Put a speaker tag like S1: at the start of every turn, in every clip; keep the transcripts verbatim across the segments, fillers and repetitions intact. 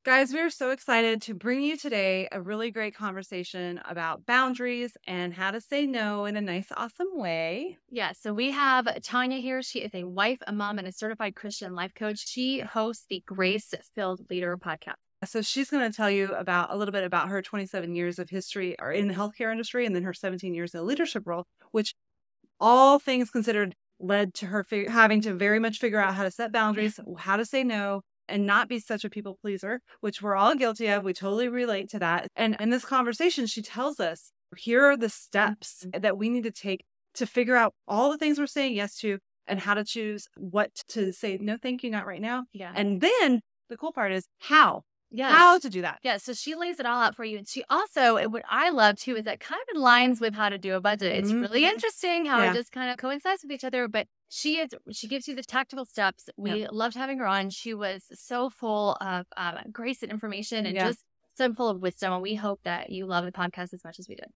S1: Guys, we are so excited to bring you today a really great conversation about boundaries and how to say no in a nice, awesome way.
S2: Yeah, so we have Tanya here. She is a wife, a mom, and a certified Christian life coach. She hosts the Grace Filled Leader podcast.
S1: So she's going to tell you about a little bit about her twenty-seven years of history or in the healthcare industry, and then her seventeen years in a leadership role, which all things considered led to her fig- having to very much figure out how to set boundaries, how to say no, and not be such a people pleaser, which we're all guilty of. We totally relate to that. And in this conversation, she tells us, here are the steps that we need to take to figure out all the things we're saying yes to and how to choose what to say, no, thank you, not right now.
S2: Yeah.
S1: And then the cool part is how.
S2: Yes.
S1: How to do that.
S2: Yeah, so she lays it all out for you. And she also, and what I love too, is that kind of aligns with how to do a budget. It's
S1: Mhm.
S2: really interesting how
S1: Yeah.
S2: it just kind of coincides with each other. But she is, she gives you the tactical steps. We loved having her on. She was so full of uh, grace and information and
S1: Yeah.
S2: just so full of wisdom. And we hope that you love the podcast as much as we did.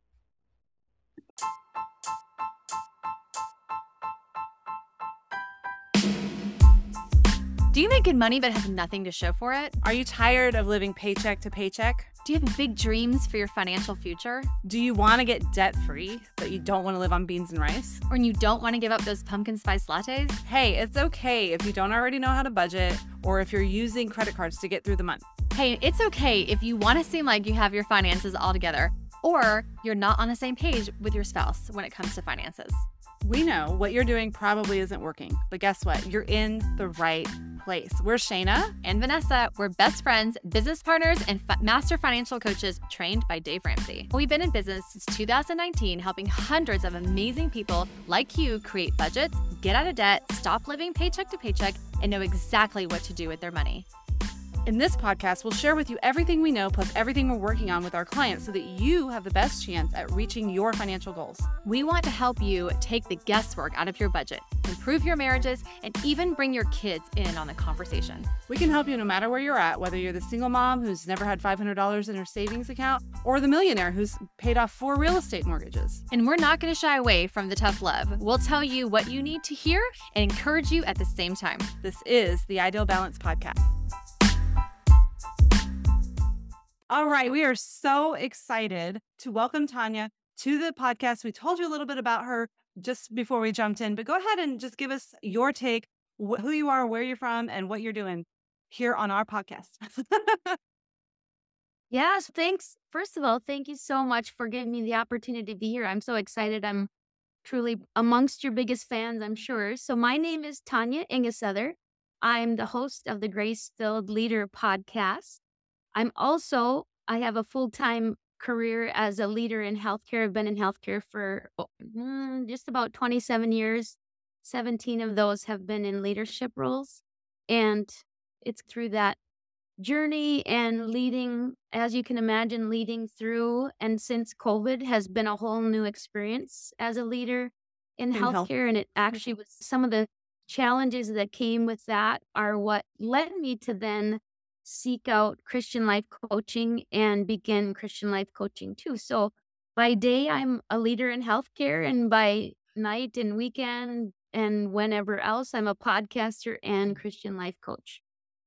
S2: Do you make good money but have nothing to show for it?
S1: Are you tired of living paycheck to paycheck?
S2: Do you have big dreams for your financial future?
S1: Do you want to get debt free, but you don't want to live on beans and rice?
S2: Or you don't want to give up those pumpkin spice lattes?
S1: Hey, it's okay if you don't already know how to budget or if you're using credit cards to get through the month.
S2: Hey, it's okay if you want to seem like you have your finances all together or you're not on the same page with your spouse when it comes to finances.
S1: We know what you're doing probably isn't working, but guess what? You're in the right place. We're Shayna
S2: and Vanessa. We're best friends, business partners, and fa- master financial coaches trained by Dave Ramsey. We've been in business since two thousand nineteen, helping hundreds of amazing people like you create budgets, get out of debt, stop living paycheck to paycheck, and know exactly what to do with their money.
S1: In this podcast, we'll share with you everything we know plus everything we're working on with our clients so that you have the best chance at reaching your financial goals.
S2: We want to help you take the guesswork out of your budget, improve your marriages, and even bring your kids in on the conversation.
S1: We can help you no matter where you're at, whether you're the single mom who's never had five hundred dollars in her savings account or the millionaire who's paid off four real estate mortgages.
S2: And we're not going to shy away from the tough love. We'll tell you what you need to hear and encourage you at the same time.
S1: This is the Ideal Balance Podcast. All right, we are so excited to welcome Tanya to the podcast. We told you a little bit about her just before we jumped in, but go ahead and just give us your take, wh- who you are, where you're from, and what you're doing here on our podcast.
S3: Yes, thanks. First of all, thank you so much for giving me the opportunity to be here. I'm so excited. I'm truly amongst your biggest fans, I'm sure. So my name is Tanya Ingesother. I'm the host of the Grace Filled Leader podcast. I'm also, I have a full-time career as a leader in healthcare. I've been in healthcare for mm, just about twenty-seven years. seventeen of those have been in leadership roles. And it's through that journey and leading, as you can imagine, leading through and since COVID has been a whole new experience as a leader in,
S1: In health.
S3: healthcare. And it actually was some of the challenges that came with that are what led me to then seek out Christian life coaching and begin Christian life coaching too. So by day, I'm a leader in healthcare, and by night and weekend and whenever else, I'm a podcaster and Christian life coach.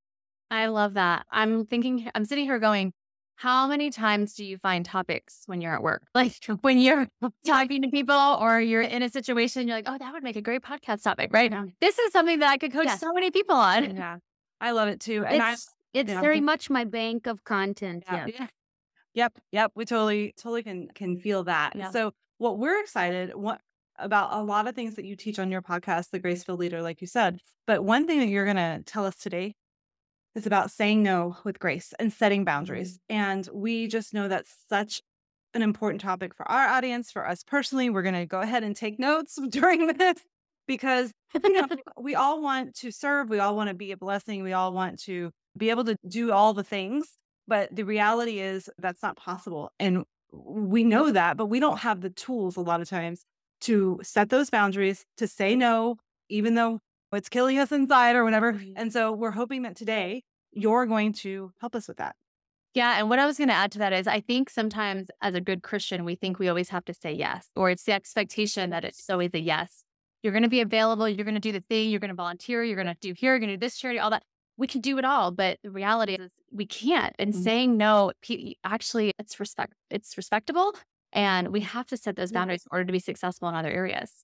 S2: I love that. I'm thinking, I'm sitting here going, how many times do you find topics when you're at work? Like when you're talking to people or you're in a situation, you're like, oh, that would make a great podcast topic, right?
S1: Yeah.
S2: This is something that I could coach
S3: Yes.
S2: so many people on.
S1: Yeah, I love it too. And I,
S3: It's it's
S1: yeah.
S3: very much my bank of content.
S1: Yeah.
S3: Yeah.
S1: Yeah. Yep. Yep. We totally, totally can can feel that.
S2: Yeah.
S1: So what we're excited what about a lot of things that you teach on your podcast, The Grace Filled Leader, like you said. But one thing that you're gonna tell us today is about saying no with grace and setting boundaries. And we just know that's such an important topic for our audience, for us personally. We're gonna go ahead and take notes during this because you know we all want to serve, we all want to be a blessing, we all want to be able to do all the things. But the reality is that's not possible. And we know that, but we don't have the tools a lot of times to set those boundaries, to say no, even though it's killing us inside or whatever.
S2: Mhm.
S1: And so we're hoping that today you're going to help us with that.
S2: Yeah. And what I was going to add to that is I think sometimes as a good Christian, we think we always have to say yes, or it's the expectation that it's always a yes. You're going to be available. You're going to do the thing. You're going to volunteer. You're going to do here. You're going to do this charity, all that. we can do it all, but the reality is we can't. And
S1: Mhm.
S2: saying no, pe- actually, it's respect. It's respectable, and we have to set those
S3: Yeah.
S2: boundaries in order to be successful in other areas.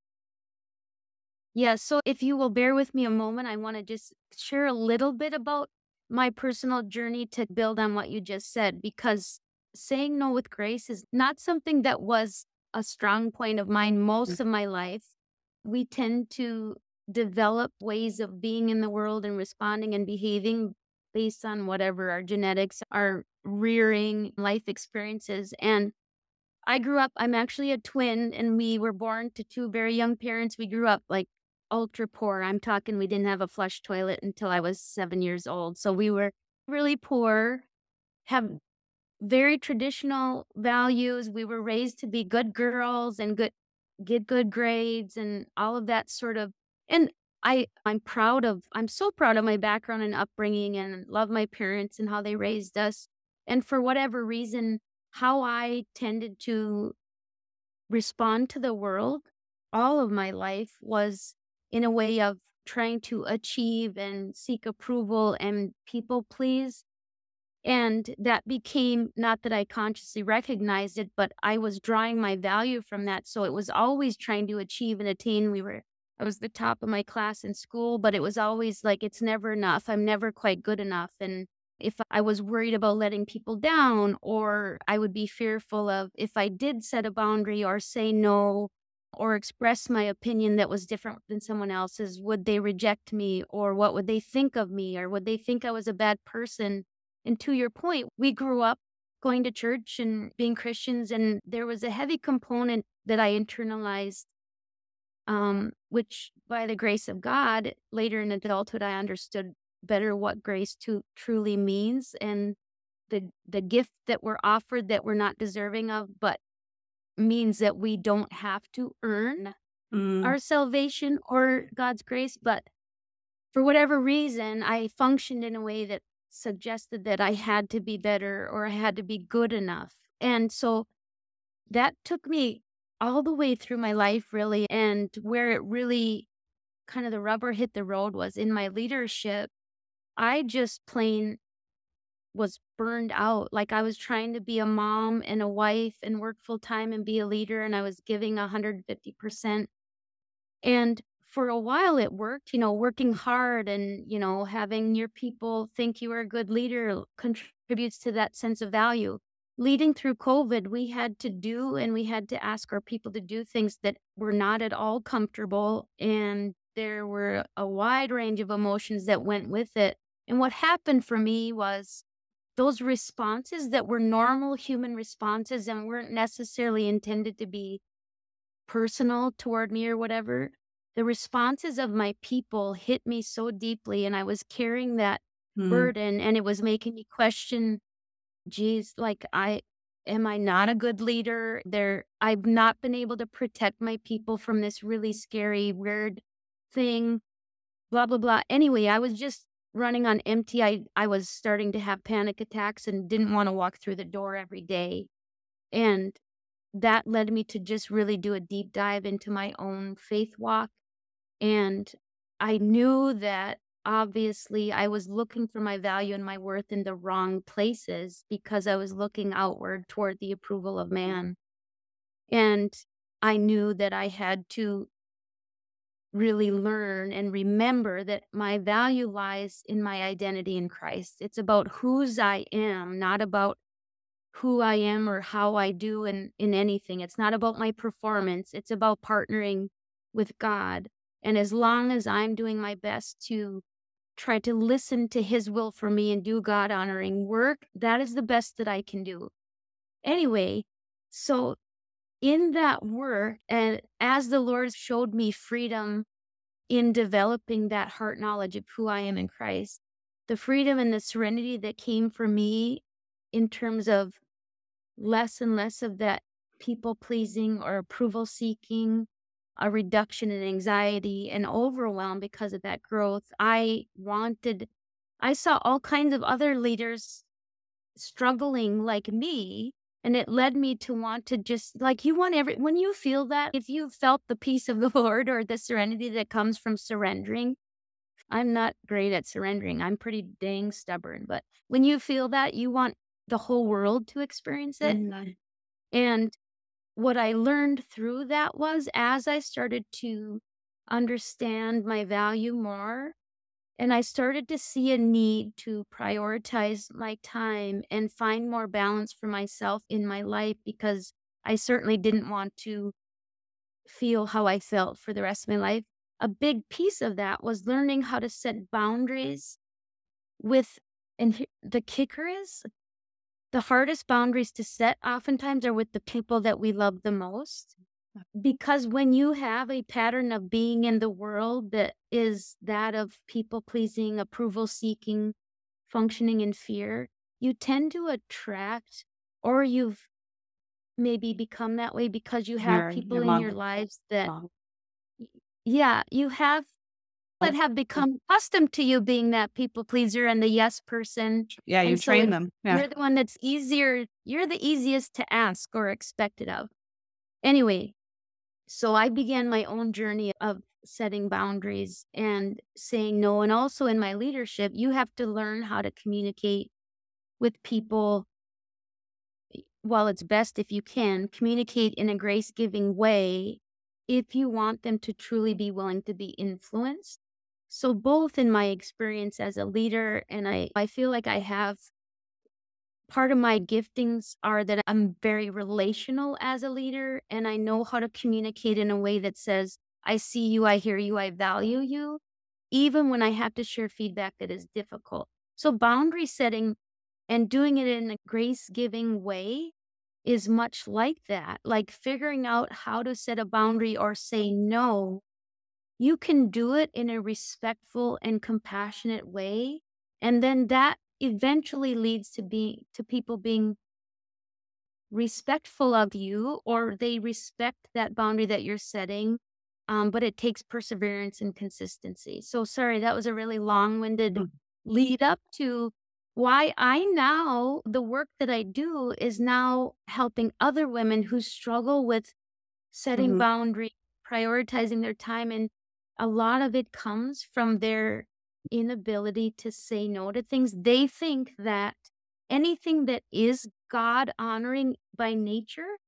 S3: Yeah. So if you will bear with me a moment, I want to just share a little bit about my personal journey to build on what you just said, because saying no with grace is not something that was a strong point of mine most of my life. We tend to develop ways of being in the world and responding and behaving based on whatever our genetics, our rearing life experiences. And I grew up, I'm actually a twin, and we were born to two very young parents. We grew up like ultra poor. I'm talking, we didn't have a flush toilet until I was seven years old. So we were really poor, have very traditional values. We were raised to be good girls and good, get good grades and all of that sort of. And I, I'm proud of, I'm so proud of my background and upbringing and love my parents and how they raised us. And for whatever reason, how I tended to respond to the world all of my life was in a way of trying to achieve and seek approval and people please. And that became, not that I consciously recognized it, but I was drawing my value from that. So it was always trying to achieve and attain. We were, I was the top of my class in school, but it was always like, it's never enough. I'm never quite good enough. And if I was worried about letting people down, or I would be fearful of if I did set a boundary or say no or express my opinion that was different than someone else's, would they reject me, or what would they think of me, or would they think I was a bad person? And to your point, we grew up going to church and being Christians, and there was a heavy component that I internalized, um, which by the grace of God, later in adulthood, I understood better what grace to truly means, and the the gift that we're offered that we're not deserving of, but means that we don't have to earn
S1: Mm.
S3: our salvation or God's grace. But for whatever reason, I functioned in a way that suggested that I had to be better or I had to be good enough. And so that took me all the way through my life, really. And where it really kind of the rubber hit the road was in my leadership. I just plain was burned out. Like I was trying to be a mom and a wife and work full time and be a leader, and I was giving one hundred fifty percent. And for a while it worked, you know, working hard and, you know, having your people think you are a good leader contributes to that sense of value. Leading through COVID, we had to do and we had to ask our people to do things that were not at all comfortable. And there were a wide range of emotions that went with it. And what happened for me was those responses that were normal human responses and weren't necessarily intended to be personal toward me or whatever, the responses of my people hit me so deeply, and I was carrying that
S1: Mm.
S3: burden, and it was making me question, geez, like I am I not a good leader? There I've not been able to protect my people from this really scary, weird thing, blah blah blah. Anyway, I was just running on empty. I I was starting to have panic attacks and didn't want to walk through the door every day. And that led me to just really do a deep dive into my own faith walk. And I knew that obviously I was looking for my value and my worth in the wrong places because I was looking outward toward the approval of man. And I knew that I had to really learn and remember that my value lies in my identity in Christ. It's about whose I am, not about who I am or how I do in, in anything. It's not about my performance. It's about partnering with God. And as long as I'm doing my best to try to listen to his will for me and do God honoring work, that is the best that I can do. Anyway, so in that work, and as the Lord showed me freedom in developing that heart knowledge of who I am in Christ, the freedom and the serenity that came for me in terms of less and less of that people pleasing or approval seeking, a reduction in anxiety and overwhelm because of that growth. I wanted, I saw all kinds of other leaders struggling like me. And it led me to want to just like you want every, when you feel that, if you felt the peace of the Lord or the serenity that comes from surrendering, I'm not great at surrendering. I'm pretty dang stubborn. But when you feel that, you want the whole world to experience it.
S1: Mm-hmm.
S3: And what I learned through that was as I started to understand my value more, and I started to see a need to prioritize my time and find more balance for myself in my life, because I certainly didn't want to feel how I felt for the rest of my life. A big piece of that was learning how to set boundaries with, and he- the kicker is, the hardest boundaries to set oftentimes are with the people that we love the most. Because when you have a pattern of being in the world that is that of people pleasing, approval seeking, functioning in fear, you tend to attract, or you've maybe become that way because you have
S1: Your
S3: people
S1: your
S3: in
S1: mom.
S3: your lives that,
S1: Mom.
S3: yeah, you have that have become accustomed to you being that people pleaser and the yes person.
S1: Yeah, you
S3: And so
S1: train
S3: it's,
S1: them. Yeah.
S3: you're the one that's easier, you're the easiest to ask or expect it of. Anyway, so I began my own journey of setting boundaries and saying no. And also in my leadership, you have to learn how to communicate with people. While it's best if you can, communicate in a grace giving way if you want them to truly be willing to be influenced. So, both in my experience as a leader, and I, I feel like I have part of my giftings are that I'm very relational as a leader, and I know how to communicate in a way that says, I see you, I hear you, I value you, even when I have to share feedback that is difficult. So, boundary setting and doing it in a grace giving way is much like that. Like figuring out how to set a boundary or say no. You can do it in a respectful and compassionate way. And then that eventually leads to being to people being respectful of you, or they respect that boundary that you're setting. Um, but it takes perseverance and consistency. So sorry, that was a really long-winded
S1: Mm.
S3: lead up to why I now, the work that I do is now helping other women who struggle with setting
S1: Mhm.
S3: boundaries, prioritizing their time. And a lot of it comes from their inability to say no to things. They think that anything that is God honoring by nature,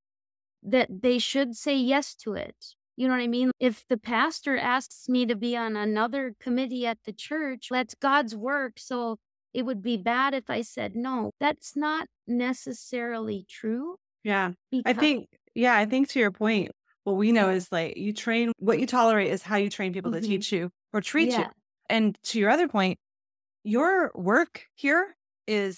S3: that they should say yes to it. You know what I mean? If the pastor asks me to be on another committee at the church, that's God's work. So it would be bad if I said no. That's not necessarily true.
S1: Yeah. I
S3: Because
S1: think, yeah, I think to your point, what we know is like you train, what you tolerate is how you train people to
S3: Mhm.
S1: teach you or treat you.
S3: Yeah.
S1: And to your other point, your work here is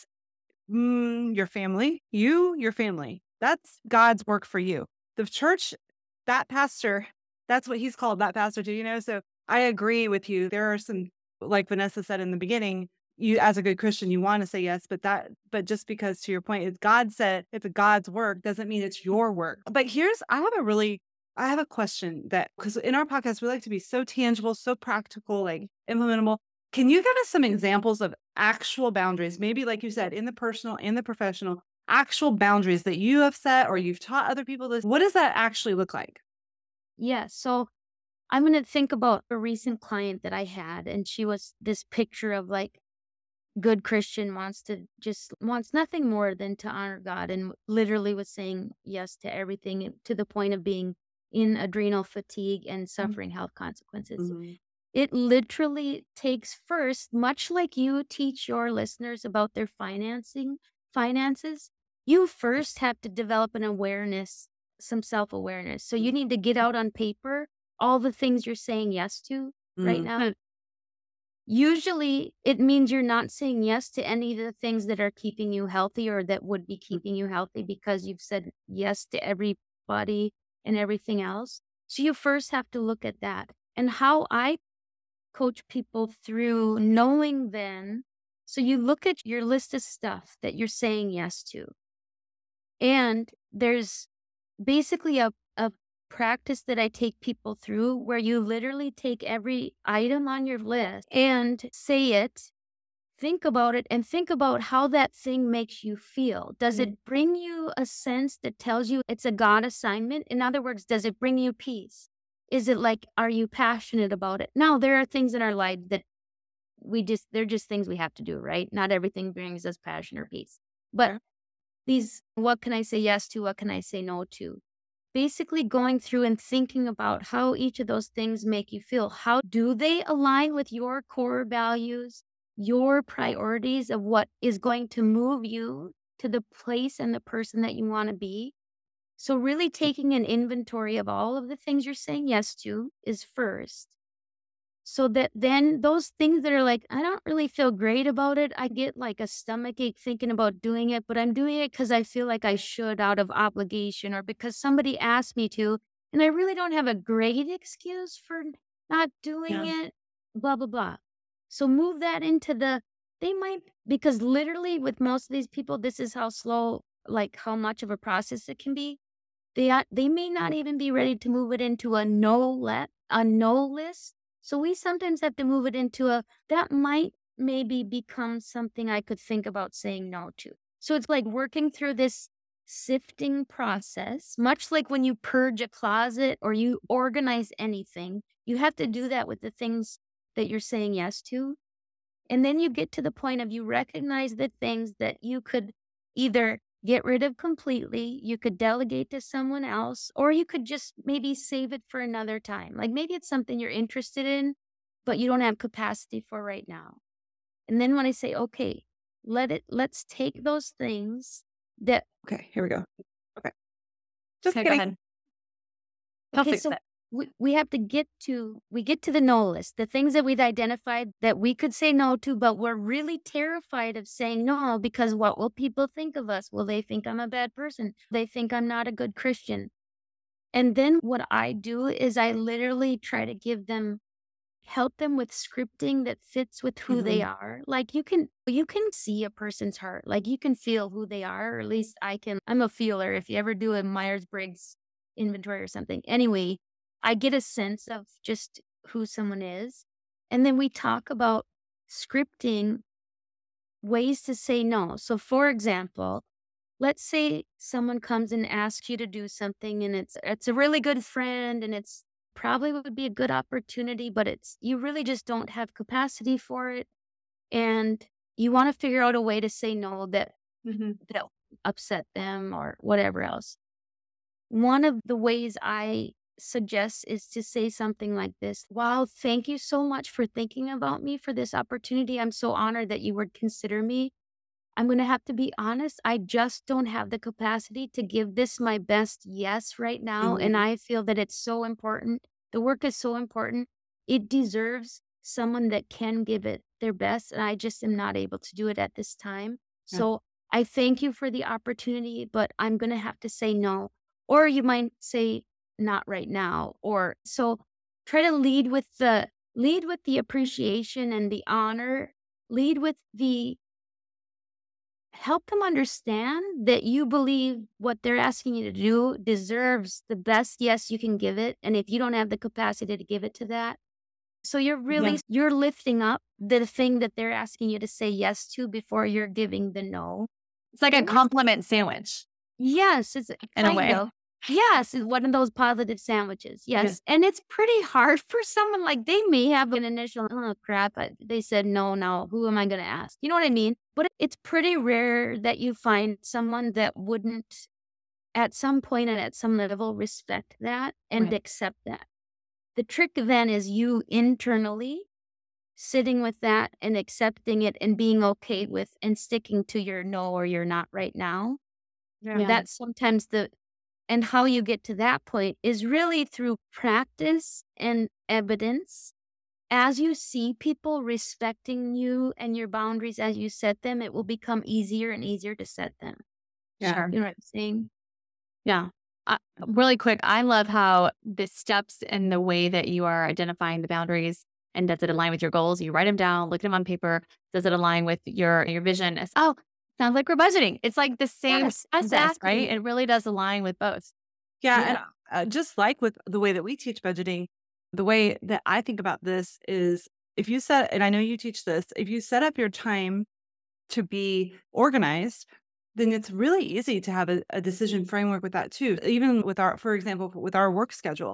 S1: mm, your family, you, your family. That's God's work for you. The church, that pastor, that's what he's called, that pastor too, you know? So I agree with you. There are some, like Vanessa said in the beginning, you, as a good Christian, you want to say yes, but that, but just because to your point, it's God said it's God's work doesn't mean it's your work. But here's, I have a really, I have a question that, because in our podcast, we like to be so tangible, so practical, like implementable. Can you give us some examples of actual boundaries, maybe like you said, in the personal and the professional, actual boundaries that you have set or you've taught other people this? What does that actually look like?
S3: Yeah. So I'm going to think about a recent client that I had, and she was this picture of like good Christian, wants to just wants nothing more than to honor God, and literally was saying yes to everything to the point of being in adrenal fatigue and suffering health consequences.
S1: Mhm.
S3: It literally takes first, much like you teach your listeners about their financing finances, you first have to develop an awareness, some self-awareness. So you need to get out on paper all the things you're saying yes to right
S1: Mhm.
S3: now. Usually it means you're not saying yes to any of the things that are keeping you healthy or that would be keeping you healthy because you've said yes to everybody and everything else. So you first have to look at that. And how I coach people through knowing then, so you look at your list of stuff that you're saying yes to. And there's basically a, a practice that I take people through where you literally take every item on your list and say it, think about it, and think about how that thing makes you feel. Does it bring you a sense that tells you it's a God assignment? In other words, does it bring you peace? Is it like, are you passionate about it? Now, there are things in our lives that we just, they're just things we have to do, right? Not everything brings us passion or peace. But
S1: Sure.
S3: these, what can I say yes to? What can I say no to? Basically going through and thinking about how each of those things make you feel. How do they align with your core values, your priorities of what is going to move you to the place and the person that you want to be? So really taking an inventory of all of the things you're saying yes to is first. So that then those things that are like, I don't really feel great about it. I get like a stomach ache thinking about doing it, but I'm doing it because I feel like I should out of obligation or because somebody asked me to. And I really don't have a great excuse for not doing
S1: Yeah.
S3: it, blah, blah, blah. So move that into the, they might, because literally with most of these people, this is how slow, like how much of a process it can be. They, are- they may not even be ready to move it into a no let, a no list. So we sometimes have to move it into a, that might maybe become something I could think about saying no to. So it's like working through this sifting process, much like when you purge a closet or you organize anything, you have to do that with the things that you're saying yes to. And then you get to the point of you recognize the things that you could either get rid of completely, you could delegate to someone else, or you could just maybe save it for another time. Like maybe it's something you're interested in, but you don't have capacity for right now. And then when I say, okay, let it, let's take those things that,
S1: Okay, here we go. Okay. Just
S2: Okay, go
S1: kidding.
S2: ahead.
S3: okay,
S2: Fix
S3: so
S2: it.
S3: we, we have to get to, we get to the no list, the things that we've identified that we could say no to, but we're really terrified of saying no because what will people think of us? Will they think I'm a bad person? They think I'm not a good Christian. And then what I do is I literally try to give them, help them with scripting that fits with who they
S1: Mhm.
S3: are. Like you can, you can see a person's heart, like you can feel who they are, or at least I can. I'm a feeler. If you ever do a Myers-Briggs inventory or something. Anyway, I get a sense of just who someone is. And then we talk about scripting ways to say no. So for example, let's say someone comes and asks you to do something and it's it's a really good friend and it's probably would be a good opportunity, but it's you really just don't have capacity for it and you want to figure out a way to say no that
S1: Mhm.
S3: that upset them or whatever else. One of the ways I suggest is to say something like this. Wow, thank you so much for thinking about me for this opportunity. I'm so honored that you would consider me. I'm going to have to be honest. I just don't have the capacity to give this my best yes right now. And
S1: Mhm.
S3: I feel that it's so important. The work is so important. It deserves someone that can give it their best. And I just am not able to do it at this time.
S1: Yeah.
S3: So I thank you for the opportunity, but I'm going to have to say no. Or you might say not right now. Or so try to lead with the lead with the appreciation and the honor. Lead with the help them understand that you believe what they're asking you to do deserves the best yes you can give it. And if you don't have the capacity to give it to that, so you're
S1: Yeah.
S3: really, you're lifting up the thing that they're asking you to say yes to before you're giving the no.
S2: It's like a
S3: And that's-
S2: compliment sandwich
S3: Yes, it's
S2: in a
S3: kind
S2: way.
S3: of. Yes, it's one of those positive sandwiches. Yes. And it's pretty hard for someone like they may have an initial, oh crap, I, they said no, now who am I going to ask? You know what I mean? But it's pretty rare that you find someone that wouldn't at some point and at some level respect that and
S2: Right.
S3: accept that. The trick then is you internally sitting with that and accepting it and being okay with and sticking to your no or your not right now.
S1: Yeah.
S2: Yeah.
S3: That's sometimes the, and how you get to that point is really through practice and evidence. As you see people respecting you and your boundaries as you set them, it will become easier and easier to set them.
S1: Yeah.
S2: Sure.
S3: You know what I'm saying?
S2: Yeah. Uh, really quick, I love how the steps and the way that you are identifying the boundaries and does it align with your goals? You write them down, look at them on paper. Does it align with your your vision? It's, oh, sounds like we're budgeting. It's like the same
S3: Yes,
S2: process,
S3: exactly.
S2: right? It really does align with both.
S1: Yeah.
S3: Yeah.
S1: And uh, just like with the way that we teach budgeting, the way that I think about this is if you set, and I know you teach this, if you set up your time to be organized, then it's really easy to have a, a decision framework with that too. Even with our, for example, with our work schedule,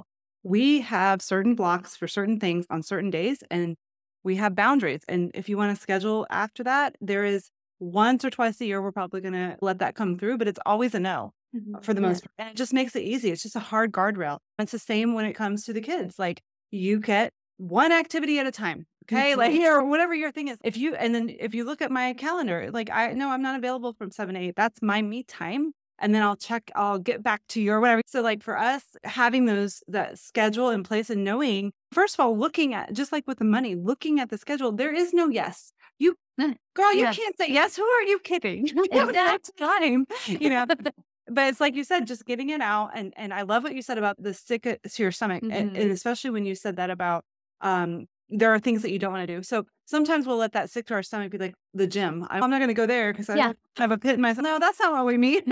S1: we have certain blocks for certain things on certain days, and we have boundaries. And if you want to schedule after that, there is once or twice a year, we're probably going to let that come through, but it's always a no
S3: Mhm.
S1: for the
S3: Yeah.
S1: most part. And it just makes it easy. It's just a hard guardrail. It's the same when it comes to the kids. Like you get one activity at a time. Okay. Like,
S3: Mhm.
S1: or whatever your thing is. If you, and then if you look at my calendar, like I know I'm not available from seven to eight. That's my me time. And then I'll check, I'll get back to you or whatever. So like for us, having those, that schedule in place and knowing, first of all, looking at, just like with the money, looking at the schedule, there is no yes. You, girl, you
S3: Yeah.
S1: can't say yes. Who are you kidding? You have no time, you know. But it's like you said, just getting it out. And and I love what you said about the sick uh, to your stomach. And,
S3: Mhm.
S1: and especially when you said that about um there are things that you don't want to do. So sometimes we'll let that sick to our stomach be like the gym. I'm not going to go there because I
S3: Yeah.
S1: have a pit in my stomach. No, that's not what we mean.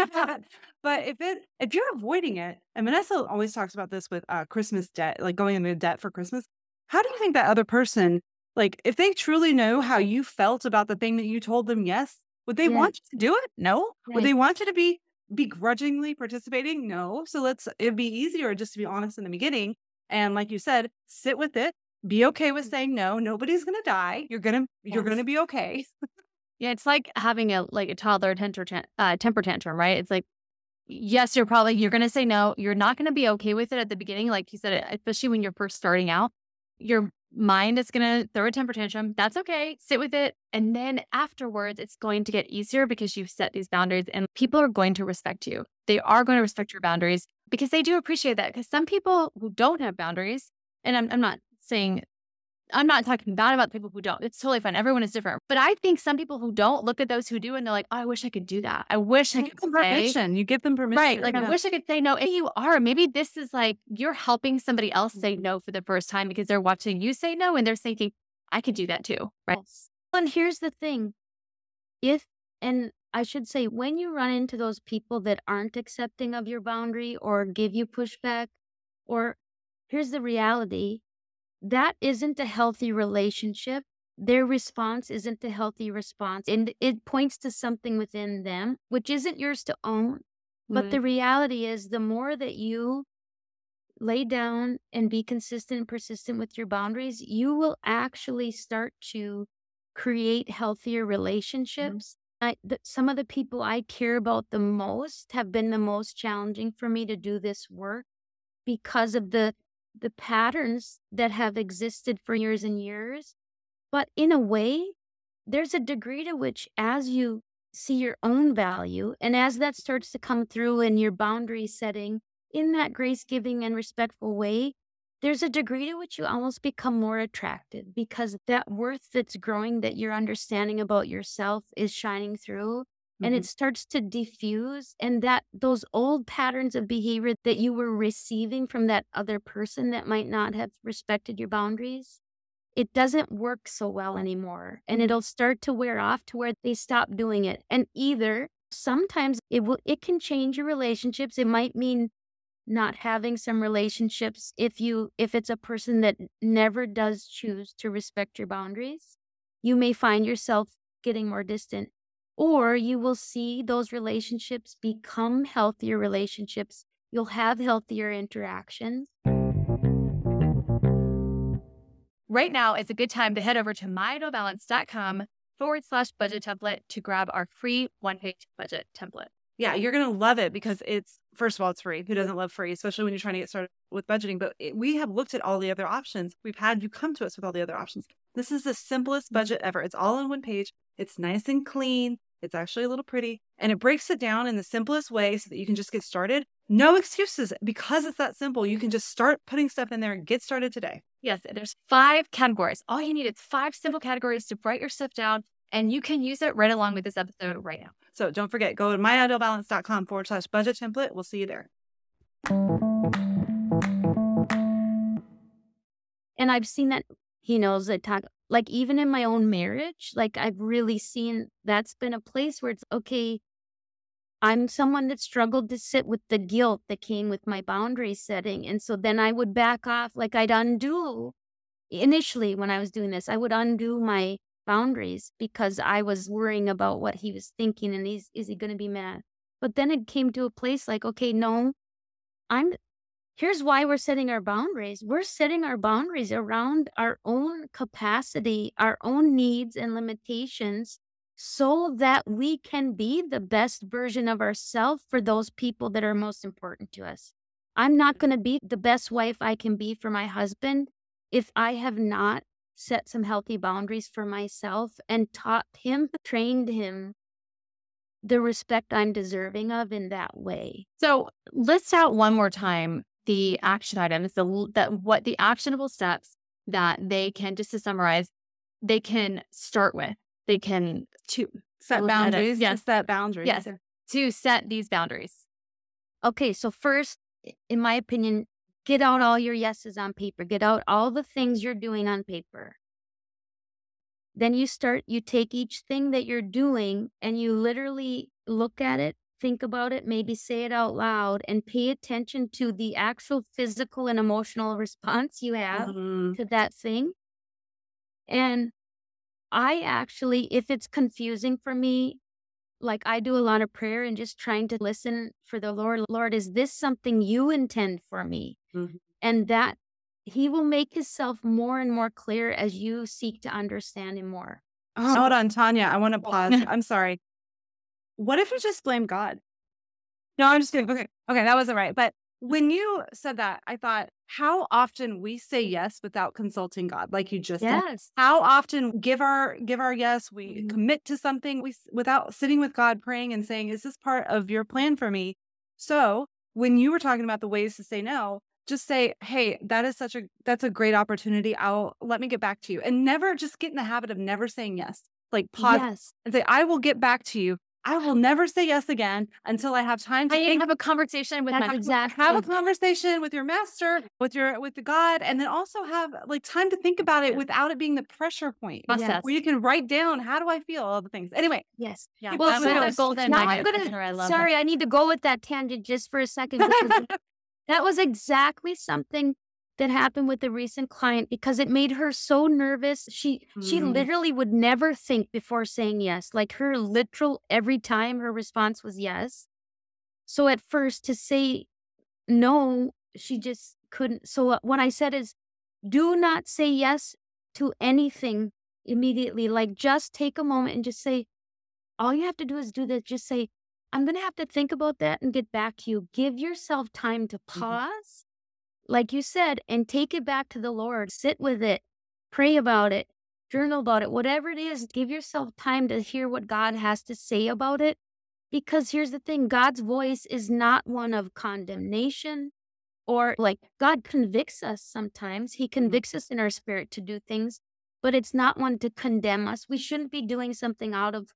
S1: But if it if you're avoiding it, and Vanessa always talks about this with uh Christmas debt, like going into debt for Christmas. How do you think that other person, like if they truly know how you felt about the thing that you told them yes, would they
S3: Yeah.
S1: want you to do it? No. Would
S3: Right.
S1: they want you to be begrudgingly participating? No. So let's, it'd be easier just to be honest in the beginning. And like you said, sit with it, be okay with saying no. Nobody's going to die. You're going to, you're going to
S3: Yes.
S1: be okay.
S2: Yeah, it's like having a like a toddler temper tan- uh, temper tantrum, right? It's like, yes, you're probably you're gonna say no. You're not gonna be okay with it at the beginning, like you said, especially when you're first starting out. Your mind is gonna throw a temper tantrum. That's okay. Sit with it, and then afterwards, it's going to get easier because you've set these boundaries, and people are going to respect you. They are going to respect your boundaries because they do appreciate that. Because some people who don't have boundaries, and I'm I'm not saying I'm not talking bad about the people who don't. It's totally fine. Everyone is different. But I think some people who don't look at those who do and they're like, oh, I wish I could do that. I wish I
S1: You
S2: could
S1: give them
S2: say.
S1: permission. You give them permission.
S2: Right. Like, I
S1: Yeah.
S2: wish I could say no. And you are. Maybe this is like you're helping somebody else say no for the first time because they're watching you say no and they're thinking, I could do that too. Right.
S3: Yes. And here's the thing. If, and I should say, when you run into those people that aren't accepting of your boundary or give you pushback, or here's the reality, that isn't a healthy relationship. Their response isn't a healthy response. And it points to something within them, which isn't yours to own. But
S1: Mhm.
S3: the reality is, the more that you lay down and be consistent and persistent with your boundaries, you will actually start to create healthier relationships. I, the, some of the people I care about the most have been the most challenging for me to do this work because of the the patterns that have existed for years and years. But in a way, there's a degree to which, as you see your own value and as that starts to come through in your boundary setting in that grace giving and respectful way, there's a degree to which you almost become more attracted because that worth that's growing, that your understanding about yourself is shining through. And it
S1: Mhm.
S3: starts to diffuse, and that those old patterns of behavior that you were receiving from that other person that might not have respected your boundaries, it doesn't work so well anymore. And it'll start to wear off to where they stop doing it. And either sometimes it will, it can change your relationships. It might mean not having some relationships if you, if it's a person that never does choose to respect your boundaries. You may find yourself getting more distant, or you will see those relationships become healthier relationships. You'll have healthier interactions.
S2: Right now is a good time to head over to myidlebalance.com forward slash budget template to grab our free one-page budget template.
S1: Yeah, you're going to love it because it's, first of all, it's free. Who doesn't love free, especially when you're trying to get started with budgeting? But it, we have looked at all the other options. We've had you come to us with all the other options. This is the simplest budget ever. It's all on one page. It's nice and clean. It's actually a little pretty, and it breaks it down in the simplest way so that you can just get started. No excuses. Because it's that simple, you can just start putting stuff in there and get started today.
S2: Yes, there's five categories. All you need is five simple categories to write your stuff down, and you can use it right along with this episode right now.
S1: So don't forget, go to myidlebalance.com forward slash budget template. We'll see you there.
S3: And I've seen that, he knows that talk, like even in my own marriage, like I've really seen that's been a place where it's okay. I'm someone that struggled to sit with the guilt that came with my boundary setting. And so then I would back off, like I'd undo initially when I was doing this, I would undo my boundaries because I was worrying about what he was thinking and he's, is he going to be mad? But then it came to a place like, okay, no, I'm, here's why we're setting our boundaries. We're setting our boundaries around our own capacity, our own needs and limitations, so that we can be the best version of ourselves for those people that are most important to us. I'm not going to be the best wife I can be for my husband if I have not set some healthy boundaries for myself and taught him, trained him the respect I'm deserving of in that way.
S2: So list out one more time the action items, the that what the actionable steps that they can, just to summarize, they can start with. They can
S1: to set
S2: look at it.
S1: boundaries.
S2: Yes.
S1: To set boundaries.
S2: Yes, to set these boundaries.
S3: Okay, so first, in my opinion, get out all your yeses on paper. Get out all the things you're doing on paper. Then you start, you take each thing that you're doing and you literally look at it, think about it, maybe say it out loud, and pay attention to the actual physical and emotional response you have
S1: Mhm.
S3: to that thing. And I actually, if it's confusing for me, like I do a lot of prayer and just trying to listen for the Lord. Lord, is this something you intend for me?
S1: Mhm.
S3: And that he will make himself more and more clear as you seek to understand him more.
S1: Oh, hold on, Tanya. I want to pause. I'm sorry. What if we just blame God? No, I'm just kidding. Okay. Okay. That wasn't right. But when you said that, I thought how often we say yes without consulting God, like you just said.
S3: Yes.
S1: How often give our give our yes, we
S3: Mhm.
S1: commit to something we s- without sitting with God, praying and saying, "Is this part of your plan for me?" So when you were talking about the ways to say no, just say, "Hey, that is such a that's a great opportunity. I'll let me get back to you," and never just get in the habit of never saying yes. Like pause
S3: Yes.
S1: and say, "I will get back to you. I will never say yes again until I have time to
S2: I
S1: think
S2: have a conversation with
S3: That's
S2: my
S3: exactly.
S1: have a conversation with your master, with your with the God, and then also have like time to think about it without it being the pressure point.
S2: process.
S1: Where you can write down how do I feel, all the things. Anyway,
S3: Yes.
S1: yeah.
S3: Well,
S2: That's
S3: so
S2: a golden
S3: now
S2: nugget
S3: I'm
S2: for
S3: gonna,
S2: sure. I love
S3: sorry, I need to go with that tangent just for a second. Because that was exactly something that happened with a recent client because it made her so nervous. She she
S1: Mm.
S3: literally would never think before saying yes. Like her literal every time her response was yes. So at first to say no, she just couldn't. So uh, what I said is, do not say yes to anything immediately. Like just take a moment and just say, all you have to do is do this. Just say, I'm going to have to think about that and get back to you. Give yourself time to pause, like you said, and take it back to the Lord. Sit with it, pray about it, journal about it, whatever it is. Give yourself time to hear what God has to say about it. Because here's the thing, God's voice is not one of condemnation or like God convicts us sometimes. He convicts us in our spirit to do things, but it's not one to condemn us. We shouldn't be doing something out of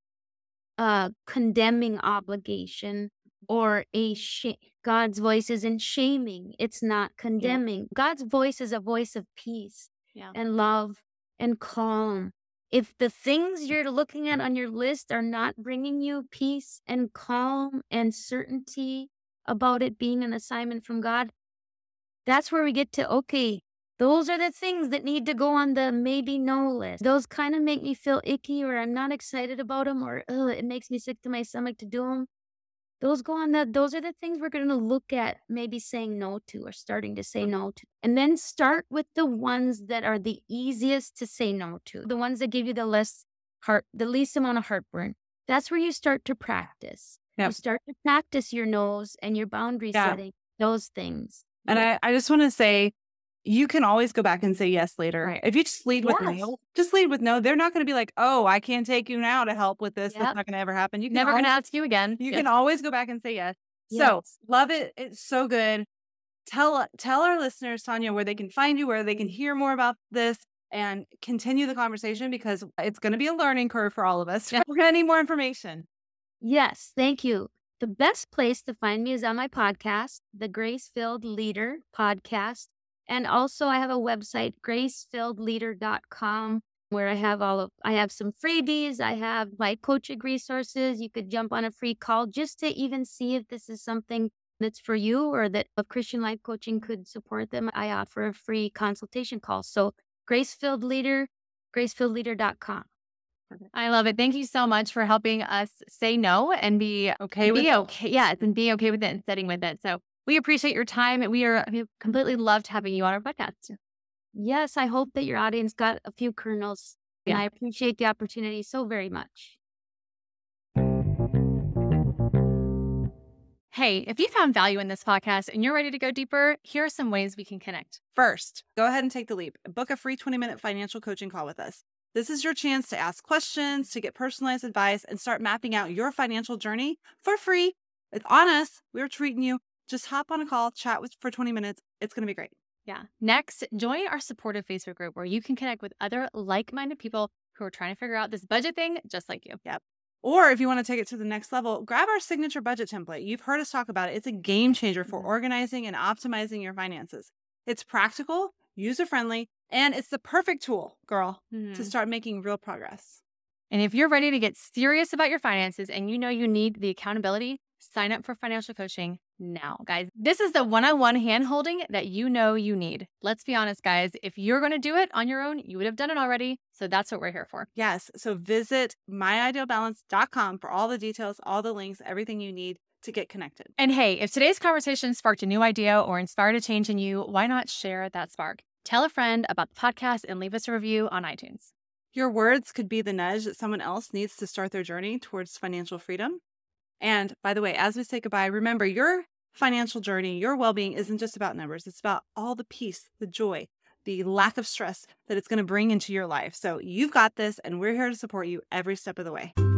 S3: uh condemning obligation or a sh- God's voice isn't shaming. It's not condemning. God's voice is a voice of peace
S2: Yeah.
S3: and love and calm. If the things you're looking at on your list are not bringing you peace and calm and certainty about it being an assignment from God, that's where we get to, okay, those are the things that need to go on the maybe no list. Those kind of make me feel icky, or I'm not excited about them, or ugh, it makes me sick to my stomach to do them. Those go on the, those are the things we're going to look at maybe saying no to or starting to say no to. And then start with the ones that are the easiest to say no to, the ones that give you the less heart, the least amount of heartburn. That's where you start to practice.
S1: Yep.
S3: You start to practice your no's and your boundary
S1: Yeah.
S3: setting, those things.
S1: And I, I just want to say, you can always go back and say yes later.
S2: Right.
S1: If you just lead with
S3: Yes.
S1: no, just lead with no. They're not going to be like, oh, I can't take you now to help with this.
S3: Yep.
S1: That's not going to ever happen. You can
S2: Never
S1: always,
S2: going to ask you again.
S1: you
S2: Yeah.
S1: can always go back and say yes. So
S3: Yes.
S1: love it. It's so good. Tell tell our listeners, Tanya, where they can find you, where they can hear more about this and continue the conversation, because it's going to be a learning curve for all of us.
S2: Yeah.
S1: We're going to need more information.
S3: Yes, thank you. The best place to find me is on my podcast, the Grace Filled Leader podcast. And also I have a website, grace filled leader dot com, where I have all of, I have some freebies. I have my coaching resources. You could jump on a free call just to even see if this is something that's for you or that a Christian life coaching could support them. I offer a free consultation call. So Grace Filled Leader, grace filled leader dot com.
S2: I love it. Thank you so much for helping us say no and be
S1: Okay with
S2: be okay. Yes, and be okay with it and sitting with it. So We appreciate your time, and we are we completely loved having you on our podcast.
S3: Yes, I hope that your audience got a few kernels, and
S2: Yeah.
S3: I appreciate the opportunity so very much.
S2: Hey, if you found value in this podcast and you're ready to go deeper, here are some ways we can connect.
S1: First, go ahead and take the leap. Book a free twenty minute financial coaching call with us. This is your chance to ask questions, to get personalized advice, and start mapping out your financial journey for free. It's on us. We're treating you. Just hop on a call, chat with for twenty minutes. It's going to be great.
S2: Yeah. Next, join our supportive Facebook group where you can connect with other like-minded people who are trying to figure out this budget thing just like you.
S1: Yep. Or if you want to take it to the next level, grab our signature budget template. You've heard us talk about it. It's a game changer for organizing and optimizing your finances. It's practical, user-friendly, and it's the perfect tool, girl,
S2: Mm-hmm.
S1: to start making real progress.
S2: And if you're ready to get serious about your finances and you know you need the accountability, sign up for financial coaching now, guys. This is the one-on-one hand-holding that you know you need. Let's be honest, guys. If you're going to do it on your own, you would have done it already. So that's what we're here for.
S1: Yes. So visit my ideal balance dot com for all the details, all the links, everything you need to get connected.
S2: And hey, if today's conversation sparked a new idea or inspired a change in you, why not share that spark? Tell a friend about the podcast and leave us a review on iTunes.
S1: Your words could be the nudge that someone else needs to start their journey towards financial freedom. And by the way, as we say goodbye, remember your financial journey, your well-being isn't just about numbers. It's about all the peace, the joy, the lack of stress that it's going to bring into your life. So you've got this, and we're here to support you every step of the way.